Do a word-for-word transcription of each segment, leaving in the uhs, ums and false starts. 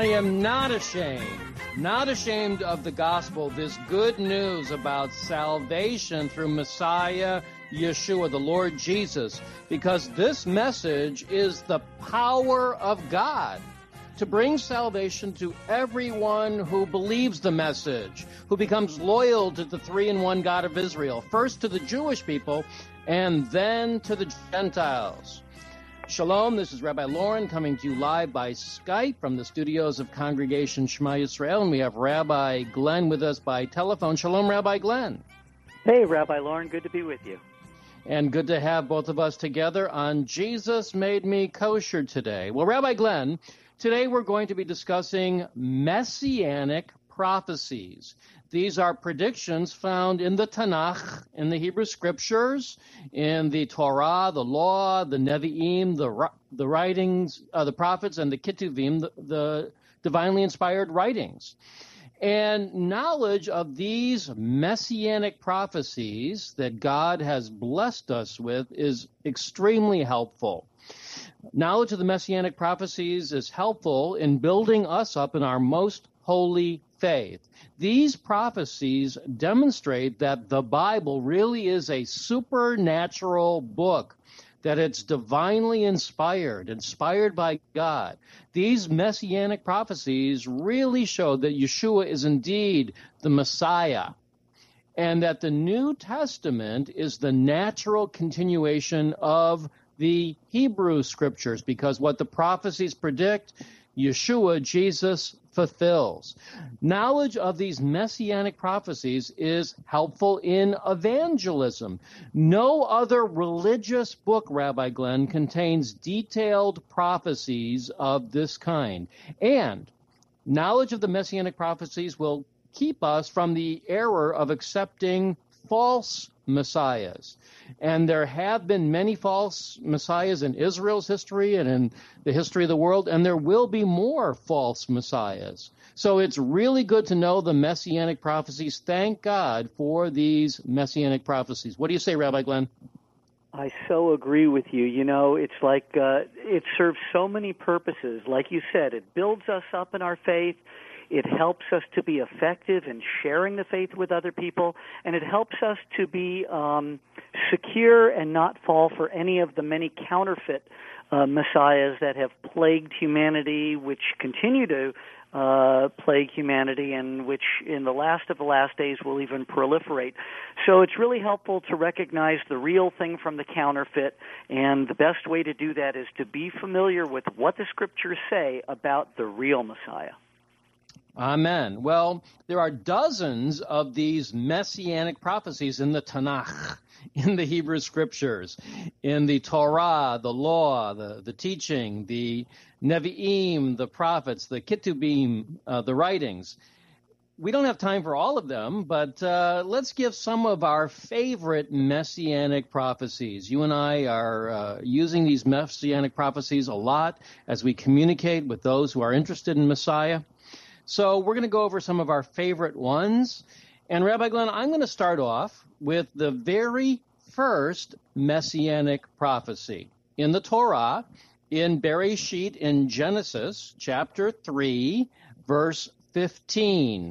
am not ashamed, not ashamed of the gospel, this good news about salvation through Messiah Yeshua, the Lord Jesus, because this message is the power of God to bring salvation to everyone who believes the message, who becomes loyal to the three-in-one God of Israel, first to the Jewish people and then to the Gentiles. Shalom, this is Rabbi Lauren coming to you live by Skype from the studios of Congregation Shema Yisrael, and we have Rabbi Glenn with us by telephone. Shalom, Rabbi Glenn. Hey, Rabbi Lauren, good to be with you. And good to have both of us together on Jesus Made Me Kosher today. Well, Rabbi Glenn, today we're going to be discussing messianic prophecies. These are predictions found in the Tanakh, in the Hebrew Scriptures, in the Torah, the Law, the Nevi'im, the the writings, uh, the prophets, and the Ketuvim, the, the divinely inspired writings. And knowledge of these messianic prophecies that God has blessed us with is extremely helpful. Knowledge of the messianic prophecies is helpful in building us up in our most holy faith. These prophecies demonstrate that the Bible really is a supernatural book, that it's divinely inspired, inspired by God. These messianic prophecies really show that Yeshua is indeed the Messiah, and that the New Testament is the natural continuation of the Hebrew Scriptures, because what the prophecies predict, Yeshua, Jesus, fulfills. Knowledge of these messianic prophecies is helpful in evangelism. No other religious book, Rabbi Glenn, contains detailed prophecies of this kind. And knowledge of the messianic prophecies will keep us from the error of accepting false messiahs. And there have been many false messiahs in Israel's history and in the history of the world, and there will be more false messiahs. So it's really good to know the messianic prophecies. Thank God for these messianic prophecies. What do you say, Rabbi Glenn? I so agree with you. You know, it's like uh, it serves so many purposes. Like you said, it builds us up in our faith. It helps us to be effective in sharing the faith with other people, and it helps us to be um, secure and not fall for any of the many counterfeit uh, messiahs that have plagued humanity, which continue to uh, plague humanity, and which in the last of the last days will even proliferate. So it's really helpful to recognize the real thing from the counterfeit, and the best way to do that is to be familiar with what the Scriptures say about the real Messiah. Amen. Well, there are dozens of these messianic prophecies in the Tanakh, in the Hebrew Scriptures, in the Torah, the Law, the, the teaching, the Nevi'im, the prophets, the Ketubim, uh, the writings. We don't have time for all of them, but uh, let's give some of our favorite messianic prophecies. You and I are uh, using these messianic prophecies a lot as we communicate with those who are interested in Messiah. So we're going to go over some of our favorite ones. And Rabbi Glenn, I'm going to start off with the very first messianic prophecy in the Torah, in Bereshit, in Genesis, chapter three, verse fifteen.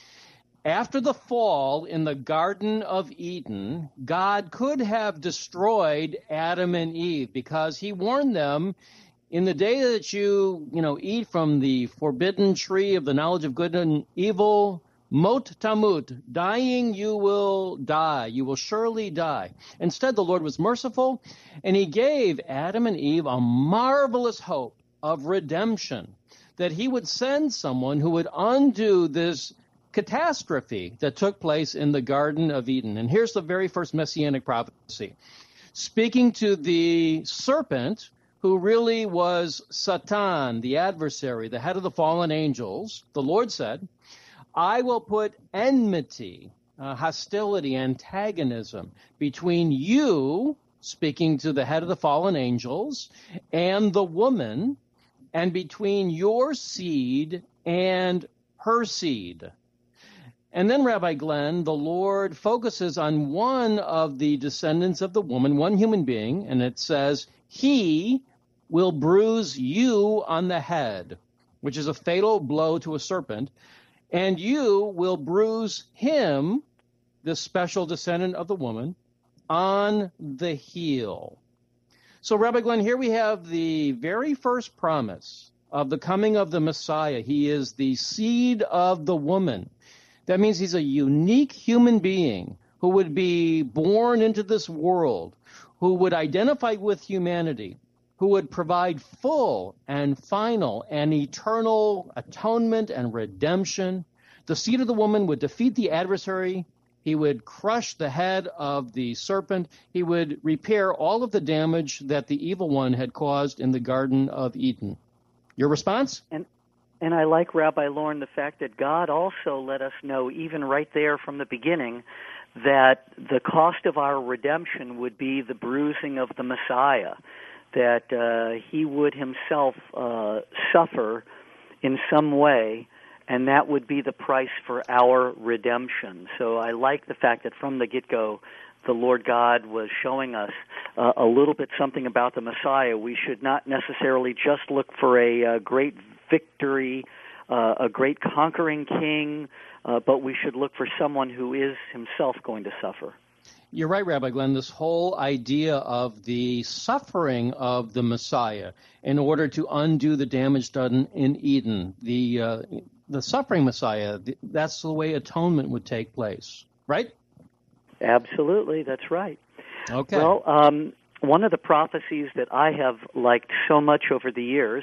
After the fall in the Garden of Eden, God could have destroyed Adam and Eve because he warned them, in the day that you, you know, eat from the forbidden tree of the knowledge of good and evil, mot tamut, dying you will die. You will surely die. Instead, the Lord was merciful, and he gave Adam and Eve a marvelous hope of redemption, that he would send someone who would undo this catastrophe that took place in the Garden of Eden. And here's the very first messianic prophecy. Speaking to the serpent, who really was Satan, the adversary, the head of the fallen angels, the Lord said, I will put enmity, uh, hostility, antagonism between you, speaking to the head of the fallen angels, and the woman, and between your seed and her seed. And then, Rabbi Glenn, the Lord focuses on one of the descendants of the woman, one human being, and it says, he will bruise you on the head, which is a fatal blow to a serpent, and you will bruise him, this special descendant of the woman, on the heel. So, Rabbi Glenn, here we have the very first promise of the coming of the Messiah. He is the seed of the woman. That means he's a unique human being who would be born into this world, who would identify with humanity, who would provide full and final and eternal atonement and redemption. The seed of the woman would defeat the adversary. He would crush the head of the serpent. He would repair all of the damage that the evil one had caused in the Garden of Eden. Your response? And and I like, Rabbi Lauren, the fact that God also let us know, even right there from the beginning, that the cost of our redemption would be the bruising of the Messiah, that uh, he would himself uh, suffer in some way, and that would be the price for our redemption. So I like the fact that from the get-go, the Lord God was showing us uh, a little bit something about the Messiah. We should not necessarily just look for a, a great victory, uh, a great conquering king, uh, but we should look for someone who is himself going to suffer. You're right, Rabbi Glenn. This whole idea of the suffering of the Messiah in order to undo the damage done in Eden, the uh, the suffering Messiah, that's the way atonement would take place, right? Absolutely, that's right. Okay. Well, um, one of the prophecies that I have liked so much over the years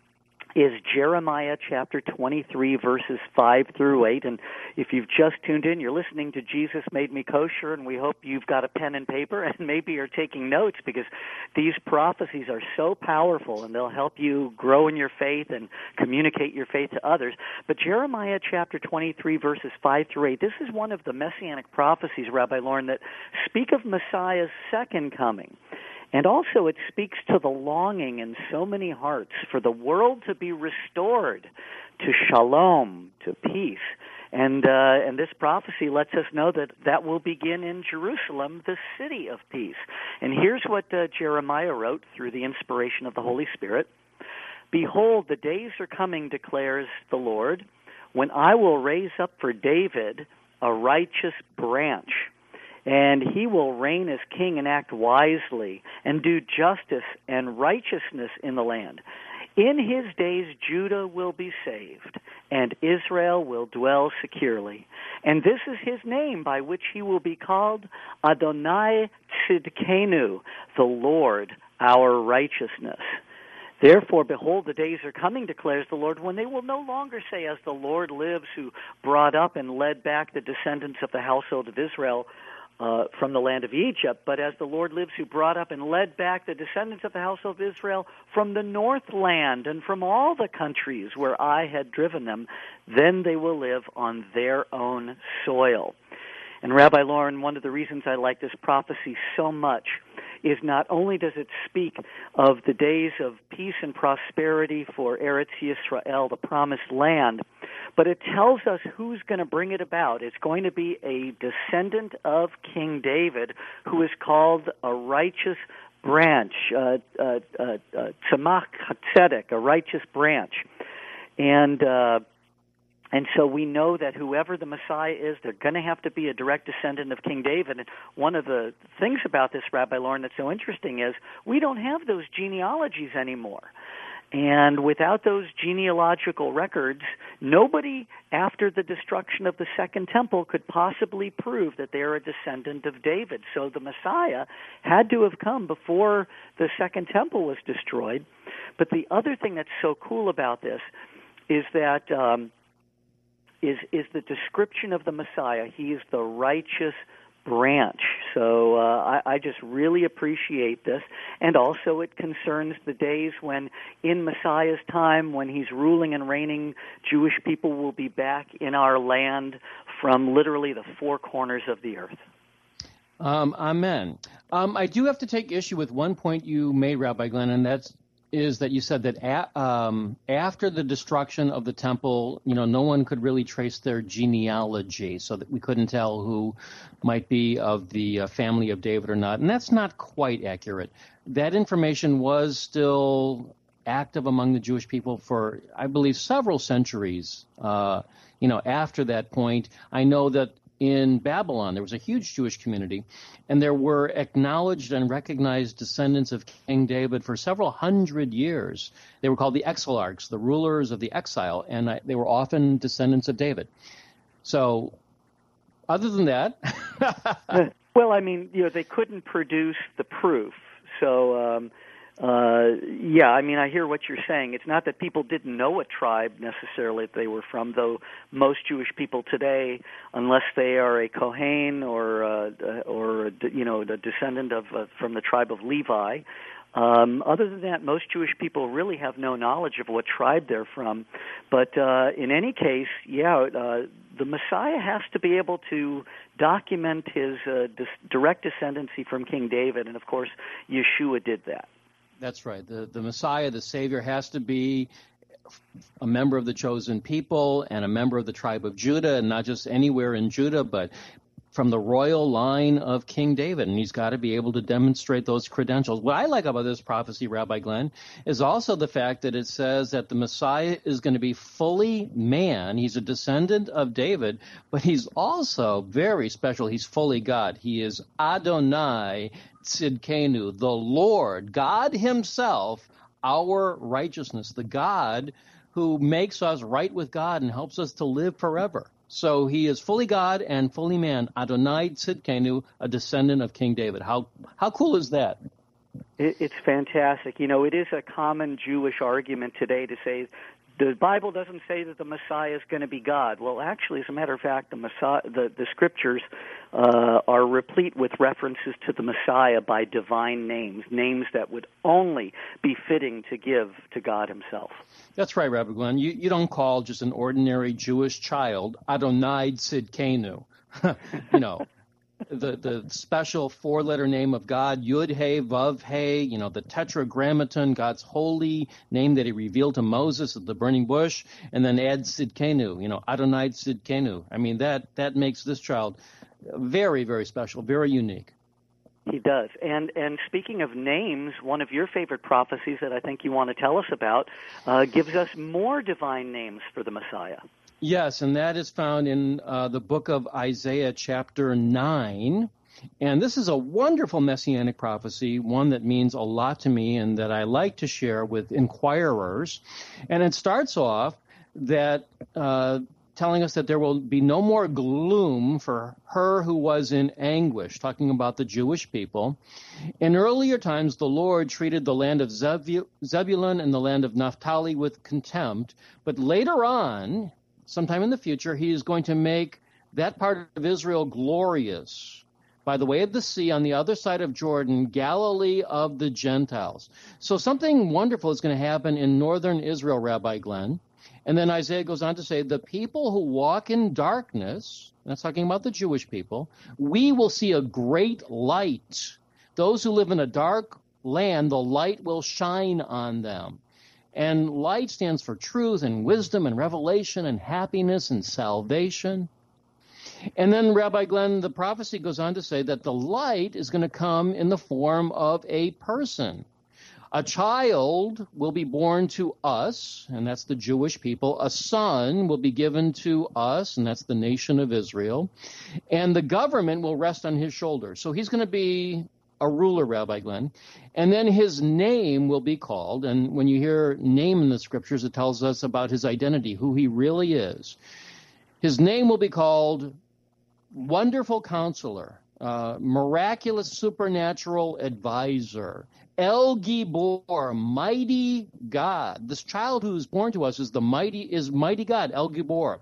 is Jeremiah chapter twenty-three, verses five through eight. And if you've just tuned in, you're listening to Jesus Made Me Kosher, and we hope you've got a pen and paper and maybe you're taking notes, because these prophecies are so powerful and they'll help you grow in your faith and communicate your faith to others. But Jeremiah chapter twenty-three, verses five through eight, this is one of the messianic prophecies, Rabbi Lauren, that speak of Messiah's second coming. And also it speaks to the longing in so many hearts for the world to be restored to shalom, to peace. And uh, and this prophecy lets us know that that will begin in Jerusalem, the city of peace. And here's what uh, Jeremiah wrote through the inspiration of the Holy Spirit. Behold, the days are coming, declares the Lord, when I will raise up for David a righteous branch, and he will reign as king and act wisely and do justice and righteousness in the land. In his days Judah will be saved, and Israel will dwell securely. And this is his name by which he will be called Adonai Tzidkenu, the Lord our righteousness. Therefore, behold, the days are coming, declares the Lord, when they will no longer say, as the Lord lives, who brought up and led back the descendants of the household of Israel Uh, from the land of Egypt, but as the Lord lives, who brought up and led back the descendants of the household of Israel from the north land and from all the countries where I had driven them, then they will live on their own soil. And Rabbi Lauren, one of the reasons I like this prophecy so much is not only does it speak of the days of peace and prosperity for Eretz Yisrael, the promised land, but it tells us who's going to bring it about. It's going to be a descendant of King David who is called a righteous branch, uh, uh, uh, uh, Tzemach Tzedek, a righteous branch. And uh, and so we know that whoever the Messiah is, they're going to have to be a direct descendant of King David. And one of the things about this, Rabbi Lauren, that's so interesting is we don't have those genealogies anymore. And without those genealogical records, nobody after the destruction of the Second Temple could possibly prove that they're a descendant of David. So the Messiah had to have come before the Second Temple was destroyed. But the other thing that's so cool about this is that um, is is the description of the Messiah. He is the righteous branch. So uh, I, I just really appreciate this. And also it concerns the days when in Messiah's time, when he's ruling and reigning, Jewish people will be back in our land from literally the four corners of the earth. Um, amen. Um, I do have to take issue with one point you made, Rabbi Glenn, and that's is that you said that a, um, after the destruction of the temple, you know, no one could really trace their genealogy, so that we couldn't tell who might be of the uh, family of David or not. And that's not quite accurate. That information was still active among the Jewish people for, I believe, several centuries. Uh, you know, after that point, I know that in Babylon, there was a huge Jewish community, and there were acknowledged and recognized descendants of King David for several hundred years. They were called the exilarchs, the rulers of the exile, and I, they were often descendants of David. So, other than that... Well, I mean, you know, they couldn't produce the proof. So, um, uh, yeah, I mean, I hear what you're saying. It's not that people didn't know what tribe necessarily they were from, though most Jewish people today, unless they are a Kohen or, uh, or you know, the descendant of uh, from the tribe of Levi, Um, other than that, most Jewish people really have no knowledge of what tribe they're from. But uh, in any case, yeah, uh, the Messiah has to be able to document his uh, dis- direct descendancy from King David, and of course, Yeshua did that. That's right. The, the Messiah, the Savior, has to be a member of the chosen people and a member of the tribe of Judah, and not just anywhere in Judah, but from the royal line of King David, and he's got to be able to demonstrate those credentials. What I like about this prophecy, Rabbi Glenn, is also the fact that it says that the Messiah is going to be fully man. He's a descendant of David, but he's also very special. He's fully God. He is Adonai Tzidkenu, the Lord, God himself, our righteousness, the God who makes us right with God and helps us to live forever. So he is fully God and fully man, Adonai Tzidkenu, a descendant of King David. How how cool is that? It, it's fantastic. You know, it is a common Jewish argument today to say the Bible doesn't say that the Messiah is going to be God. Well, actually, as a matter of fact, the Messiah, the, the Scriptures uh, are replete with references to the Messiah by divine names, names that would only be fitting to give to God himself. That's right, Rabbi Glenn. You, you don't call just an ordinary Jewish child Adonai Tzidkenu. you know, the the special four-letter name of God, Yud He Vav He, you know, the Tetragrammaton, God's holy name that he revealed to Moses at the burning bush, and then add Tzidkenu, you know, Adonai Tzidkenu. I mean, that that makes this child very, very special, very unique. He does. And and speaking of names, one of your favorite prophecies that I think you want to tell us about uh, gives us more divine names for the Messiah. Yes, and that is found in uh, the book of Isaiah chapter nine. And this is a wonderful messianic prophecy, one that means a lot to me and that I like to share with inquirers. And it starts off that uh, telling us that there will be no more gloom for her who was in anguish, talking about the Jewish people. In earlier times, the Lord treated the land of Zebulun and the land of Naphtali with contempt, but later on, sometime in the future, he is going to make that part of Israel glorious. By the way of the sea, on the other side of Jordan, Galilee of the Gentiles. So something wonderful is going to happen in northern Israel, Rabbi Glenn. And then Isaiah goes on to say, the people who walk in darkness, that's talking about the Jewish people, we will see a great light. Those who live in a dark land, the light will shine on them. And light stands for truth and wisdom and revelation and happiness and salvation. And then, Rabbi Glenn, the prophecy goes on to say that the light is going to come in the form of a person. A child will be born to us, and that's the Jewish people. A son will be given to us, and that's the nation of Israel. And the government will rest on his shoulders. So he's going to be a ruler, Rabbi Glenn. And then his name will be called, and when you hear name in the scriptures, it tells us about his identity, who he really is. His name will be called Wonderful Counselor, uh, Miraculous Supernatural Advisor, El Gibor, Mighty God. This child who is born to us is the mighty is mighty God, El Gibor.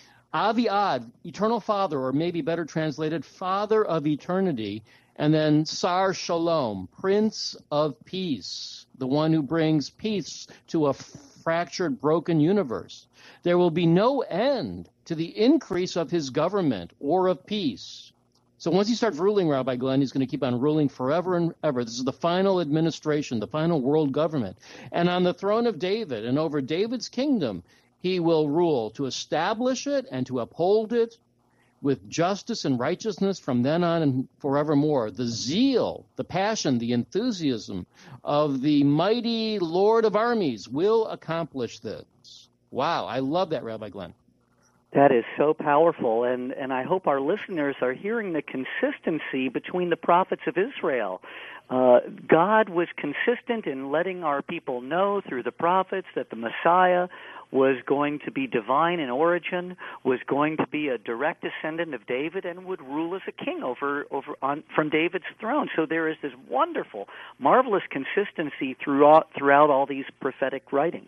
Aviad, Eternal Father, or maybe better translated, Father of Eternity. And then Sar Shalom, Prince of Peace, the one who brings peace to a fractured, broken universe. There will be no end to the increase of his government or of peace. So once he starts ruling, Rabbi Glenn, he's going to keep on ruling forever and ever. This is the final administration, the final world government. And on the throne of David and over David's kingdom, he will rule to establish it and to uphold it with justice and righteousness from then on and forevermore. The zeal, the passion, the enthusiasm of the mighty Lord of armies will accomplish this. Wow, I love that, Rabbi Glenn. That is so powerful, and, and I hope our listeners are hearing the consistency between the prophets of Israel. Uh, God was consistent in letting our people know through the prophets that the Messiah was going to be divine in origin, was going to be a direct descendant of David, and would rule as a king over over on from David's throne. So there is this wonderful, marvelous consistency throughout throughout all these prophetic writings.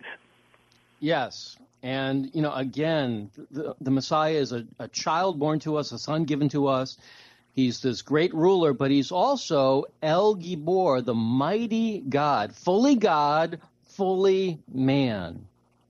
Yes. And, you know, again, the, the Messiah is a, a child born to us, a son given to us. He's this great ruler, but he's also El Gibor, the mighty God, fully God, fully man.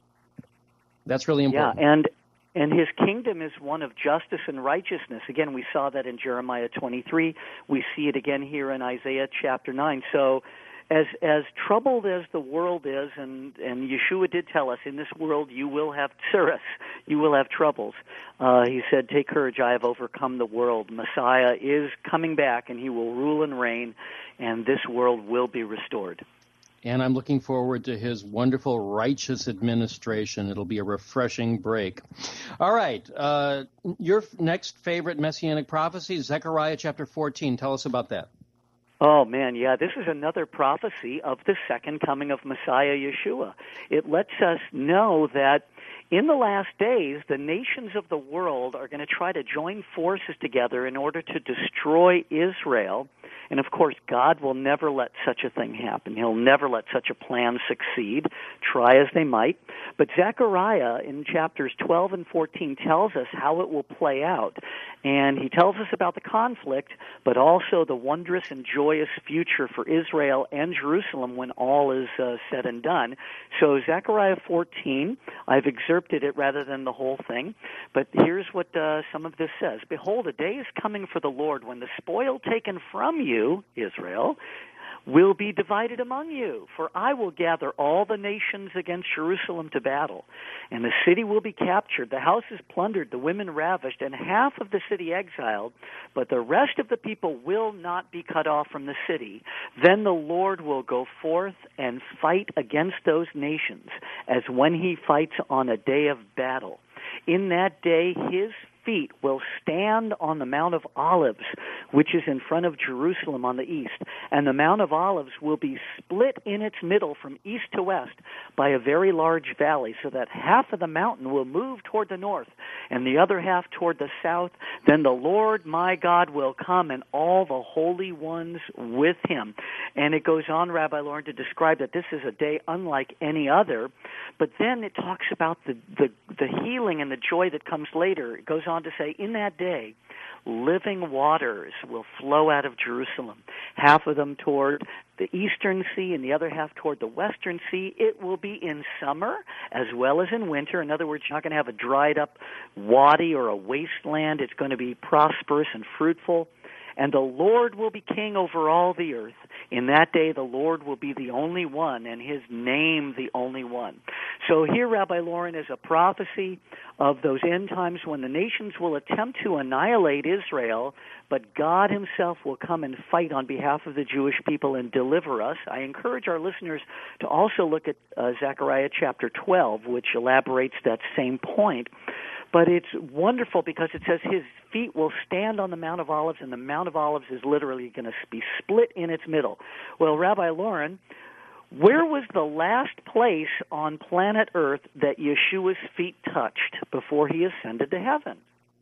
That's really important. Yeah, and and his kingdom is one of justice and righteousness. Again, we saw that in Jeremiah twenty-three. We see it again here in Isaiah chapter nine. So As as troubled as the world is, and, and Yeshua did tell us, in this world you will have tsuras, you will have troubles. Uh, he said, take courage, I have overcome the world. Messiah is coming back, and he will rule and reign, and this world will be restored. And I'm looking forward to his wonderful righteous administration. It'll be a refreshing break. All right, uh, your next favorite messianic prophecy, Zechariah chapter fourteen. Tell us about that. Oh, man, yeah, this is another prophecy of the second coming of Messiah Yeshua. It lets us know that in the last days, the nations of the world are going to try to join forces together in order to destroy Israel. And, of course, God will never let such a thing happen. He'll never let such a plan succeed, try as they might. But Zechariah in chapters twelve and fourteen tells us how it will play out. And he tells us about the conflict, but also the wondrous and joyous future for Israel and Jerusalem when all is uh, said and done. So Zechariah fourteen, I've excerpted it rather than the whole thing, but here's what uh, some of this says. Behold, a day is coming for the Lord when the spoil taken from you, Israel, will be divided among you. For I will gather all the nations against Jerusalem to battle, and the city will be captured, the houses plundered, the women ravished, and half of the city exiled, but the rest of the people will not be cut off from the city. Then the Lord will go forth and fight against those nations, as when he fights on a day of battle. In that day his feet will stand on the Mount of Olives, which is in front of Jerusalem on the east. And the Mount of Olives will be split in its middle from east to west by a very large valley, so that half of the mountain will move toward the north and the other half toward the south. Then the Lord my God will come, and all the holy ones with him. And it goes on, Rabbi Lauren, to describe that this is a day unlike any other. But then it talks about the, the, the healing and the joy that comes later. It goes on to say, in that day, living waters will flow out of Jerusalem, half of them toward the eastern sea and the other half toward the western sea. It will be in summer as well as in winter. In other words, you're not going to have a dried up wadi or a wasteland. It's going to be prosperous and fruitful. And the Lord will be king over all the earth. In that day, the Lord will be the only one, and his name the only one. So here, Rabbi Lauren, is a prophecy of those end times when the nations will attempt to annihilate Israel, but God himself will come and fight on behalf of the Jewish people and deliver us. I encourage our listeners to also look at uh, Zechariah chapter twelve, which elaborates that same point. But it's wonderful because it says his feet will stand on the Mount of Olives, and the Mount of Olives is literally going to be split in its middle. Well, Rabbi Lauren, where was the last place on planet Earth that Yeshua's feet touched before he ascended to heaven?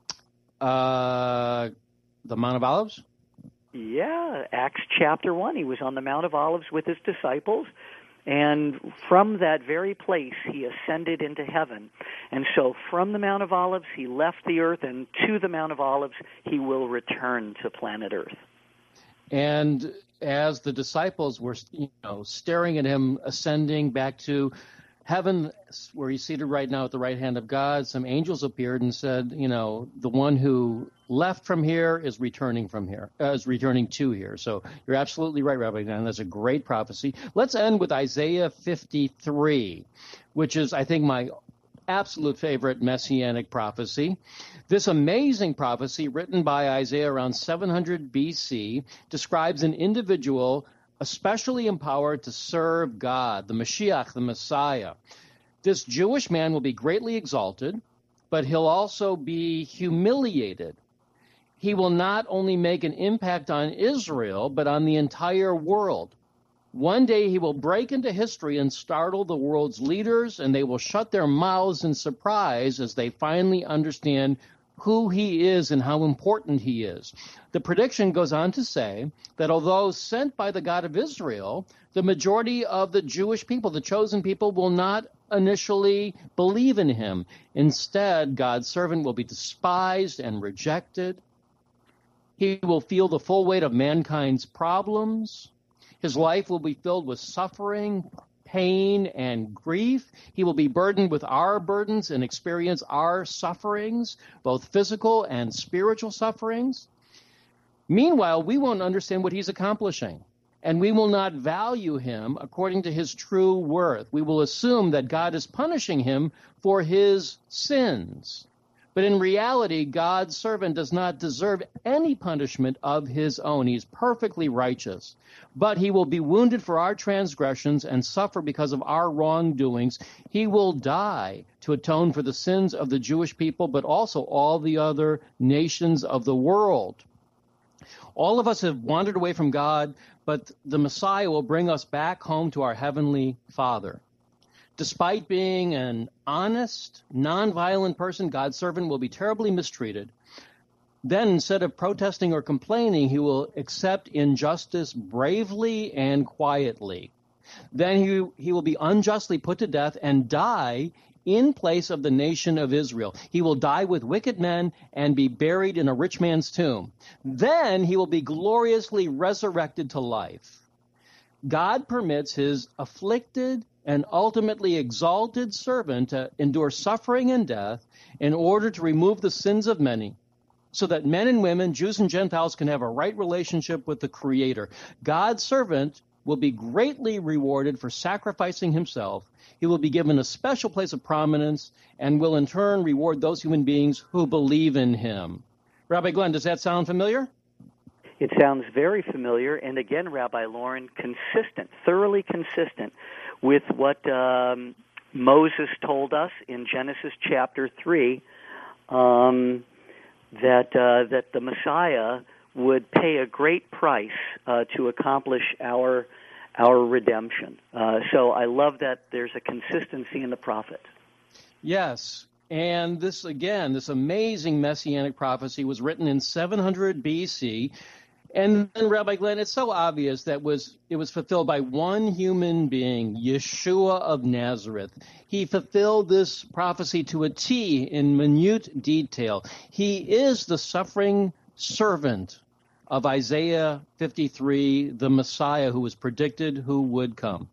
Uh, the Mount of Olives? Yeah, Acts chapter one. He was on the Mount of Olives with his disciples. And from that very place, he ascended into heaven. And so from the Mount of Olives, he left the earth, and to the Mount of Olives, he will return to planet Earth. And as the disciples were, you know, staring at him ascending back to heaven, where he's seated right now at the right hand of God, some angels appeared and said, you know, the one who left from here is returning from here, uh, is returning to here. So you're absolutely right, Rabbi Dan. That's a great prophecy. Let's end with Isaiah fifty-three, which is, I think, my absolute favorite messianic prophecy. This amazing prophecy, written by Isaiah around seven hundred B C, describes an individual especially empowered to serve God, the Mashiach, the Messiah. This Jewish man will be greatly exalted, but he'll also be humiliated. He will not only make an impact on Israel, but on the entire world. One day he will break into history and startle the world's leaders, and they will shut their mouths in surprise as they finally understand who he is and how important he is. The prediction goes on to say that although sent by the God of Israel, the majority of the Jewish people, the chosen people, will not initially believe in him. Instead, God's servant will be despised and rejected. He will feel the full weight of mankind's problems. His life will be filled with suffering, pain, and grief. He will be burdened with our burdens and experience our sufferings, both physical and spiritual sufferings. Meanwhile, we won't understand what he's accomplishing, and we will not value him according to his true worth. We will assume that God is punishing him for his sins. But in reality, God's servant does not deserve any punishment of his own. He's perfectly righteous. But he will be wounded for our transgressions and suffer because of our wrongdoings. He will die to atone for the sins of the Jewish people, but also all the other nations of the world. All of us have wandered away from God, but the Messiah will bring us back home to our Heavenly Father. Despite being an honest, nonviolent person, God's servant will be terribly mistreated. Then, instead of protesting or complaining, he will accept injustice bravely and quietly. Then he, he will be unjustly put to death and die in place of the nation of Israel. He will die with wicked men and be buried in a rich man's tomb. Then he will be gloriously resurrected to life. God permits his afflicted and ultimately exalted servant to endure suffering and death in order to remove the sins of many, so that men and women, Jews and Gentiles, can have a right relationship with the Creator. God's servant will be greatly rewarded for sacrificing himself. He will be given a special place of prominence and will in turn reward those human beings who believe in him. Rabbi Glenn, does that sound familiar? It sounds very familiar, and again, Rabbi Lauren, consistent, thoroughly consistent with what um, Moses told us in Genesis chapter three, um, that uh, that the Messiah would pay a great price uh, to accomplish our our redemption. Uh, so I love that there's a consistency in the prophet. Yes. And this, again, this amazing messianic prophecy was written in seven hundred B C. And then, Rabbi Glenn, it's so obvious that was it was fulfilled by one human being, Yeshua of Nazareth. He fulfilled this prophecy to a T in minute detail. He is the suffering servant of Isaiah fifty-three, the Messiah who was predicted who would come.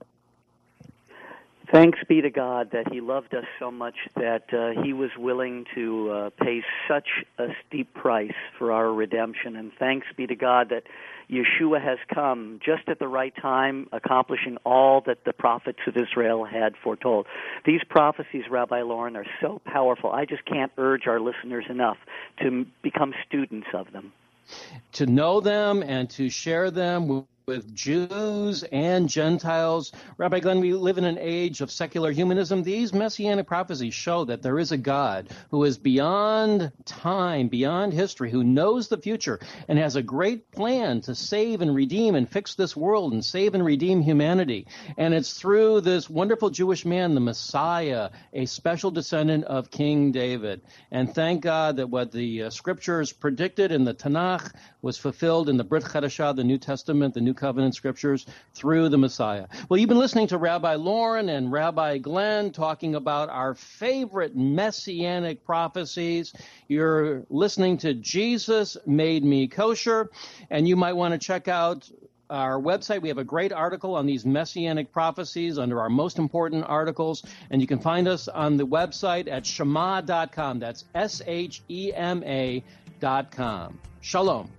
Thanks be to God that he loved us so much that uh, he was willing to uh, pay such a steep price for our redemption. And thanks be to God that Yeshua has come just at the right time, accomplishing all that the prophets of Israel had foretold. These prophecies, Rabbi Lauren, are so powerful. I just can't urge our listeners enough to become students of them. To know them and to share them with with Jews and Gentiles. Rabbi Glenn, we live in an age of secular humanism. These messianic prophecies show that there is a God who is beyond time, beyond history, who knows the future and has a great plan to save and redeem and fix this world and save and redeem humanity. And it's through this wonderful Jewish man, the Messiah, a special descendant of King David. And thank God that what the uh, scriptures predicted in the Tanakh was fulfilled in the Brit Chadashah, the New Testament, the New Covenant Scriptures, through the Messiah. Well, you've been listening to Rabbi Lauren and Rabbi Glenn talking about our favorite messianic prophecies. You're listening to Jesus Made Me Kosher, and you might want to check out our website. We have a great article on these messianic prophecies under our most important articles, and you can find us on the website at shema dot com. That's S H E M A dot com. Shalom.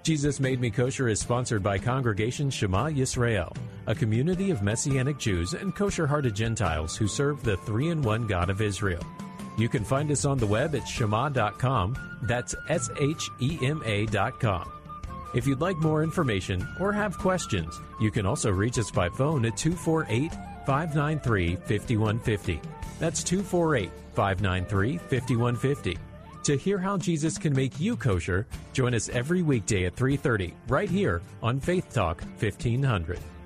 Jesus Made Me Kosher is sponsored by Congregation Shema Yisrael, a community of Messianic Jews and kosher-hearted Gentiles who serve the three-in-one God of Israel. You can find us on the web at shema dot com. That's S H E M A dot com. If you'd like more information or have questions, you can also reach us by phone at two four eight, five nine three, five one five zero. That's two four eight, five nine three, five one five zero. To hear how Jesus can make you kosher, join us every weekday at three thirty right here on Faith Talk fifteen hundred.